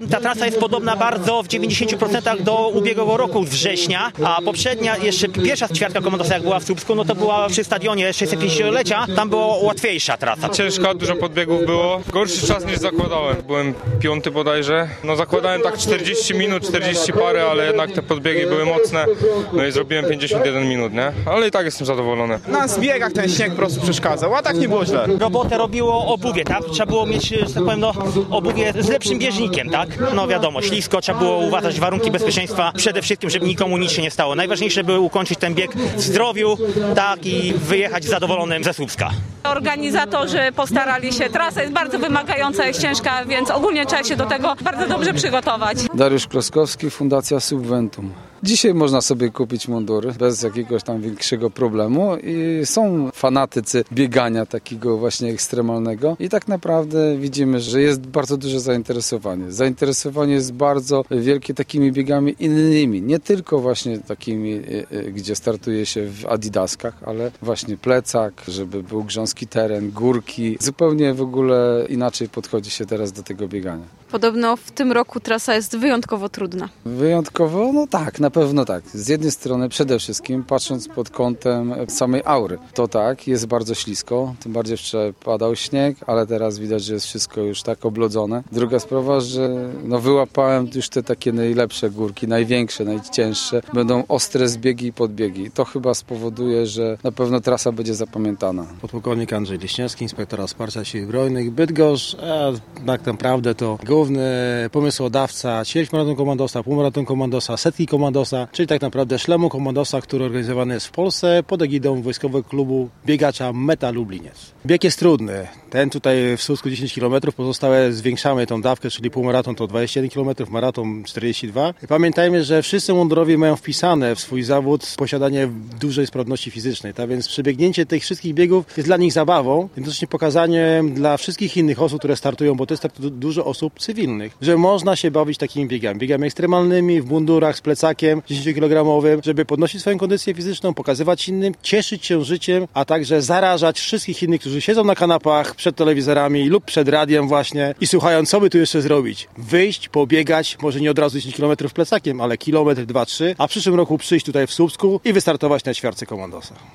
Ta trasa jest podobna bardzo w 90% do ubiegłego roku września, a poprzednia, jeszcze pierwsza ćwiartka komandosa jak była w Słupsku, no to była przy stadionie 650-lecia, tam była łatwiejsza trasa. Ciężka, dużo podbiegów było. Gorszy czas niż zakładałem. Byłem 5 bodajże. No zakładałem tak 40 minut, 40 parę, ale jednak te podbiegi były mocne. No i zrobiłem 51 minut, nie? Ale i tak jestem zadowolony. Na zbiegach ten śnieg po prostu przeszkadzał, a tak nie było źle. Robotę robiło obuwie, tak? Trzeba było mieć, że tak powiem, no, obuwie z lepszym bieżnikiem, tak? No wiadomo, ślisko, trzeba było uważać warunki bezpieczeństwa, przede wszystkim, żeby nikomu nic się nie stało. Najważniejsze było ukończyć ten bieg w zdrowiu, tak, i wyjechać zadowolonym ze Słupska. Organizatorzy postarali się, trasa jest bardzo wymagająca, jest ciężka, więc ogólnie trzeba się do tego bardzo dobrze przygotować. Dariusz Kloskowski, Fundacja Subventum. Dzisiaj można sobie kupić mundury bez jakiegoś tam większego problemu i są fanatycy biegania takiego właśnie ekstremalnego i tak naprawdę widzimy, że jest bardzo duże zainteresowanie. Zainteresowanie jest bardzo wielkie takimi biegami innymi, nie tylko właśnie takimi, gdzie startuje się w adidaskach, ale właśnie plecak, żeby był grząski teren, górki. Zupełnie w ogóle inaczej podchodzi się teraz do tego biegania. Podobno w tym roku trasa jest wyjątkowo trudna. Wyjątkowo? No tak, na pewno tak. Z jednej strony przede wszystkim patrząc pod kątem samej aury, to tak, jest bardzo ślisko, tym bardziej wczoraj padał śnieg, ale teraz widać, że jest wszystko już tak oblodzone. Druga sprawa, że no wyłapałem już te takie najlepsze górki, największe, najcięższe. Będą ostre zbiegi i podbiegi. To chyba spowoduje, że na pewno trasa będzie zapamiętana. Podpułkownik Andrzej Leśniewski, inspektora wsparcia Sił Zbrojnych, Bydgoszcz, a tak naprawdę to główny pomysłodawca ćwierćmaraton komandosa, półmaraton komandosa, setki komandosa, czyli tak naprawdę szlemu komandosa, który organizowany jest w Polsce pod egidą Wojskowego Klubu Biegacza Meta Lubliniec. Bieg jest trudny. Ten tutaj w Słupsku 10 km, pozostałe zwiększamy tą dawkę, czyli półmaraton to 21 km, maraton 42. Pamiętajmy, że wszyscy mundurowi mają wpisane w swój zawód posiadanie dużej sprawności fizycznej, tak więc przebiegnięcie tych wszystkich biegów jest dla nich zabawą, jednocześnie pokazaniem dla wszystkich innych osób, które startują, bo to jest tak dużo osób cywilnych, że można się bawić takimi biegami ekstremalnymi, w mundurach, z plecakiem 10-kilogramowym, żeby podnosić swoją kondycję fizyczną, pokazywać innym, cieszyć się życiem, a także zarażać wszystkich innych, którzy siedzą na kanapach przed telewizorami lub przed radiem właśnie i słuchają, co by tu jeszcze zrobić. Wyjść, pobiegać, może nie od razu 10 km plecakiem, ale kilometr, 2, 3, a w przyszłym roku przyjść tutaj w Słupsku i wystartować na ćwiartce komandosa.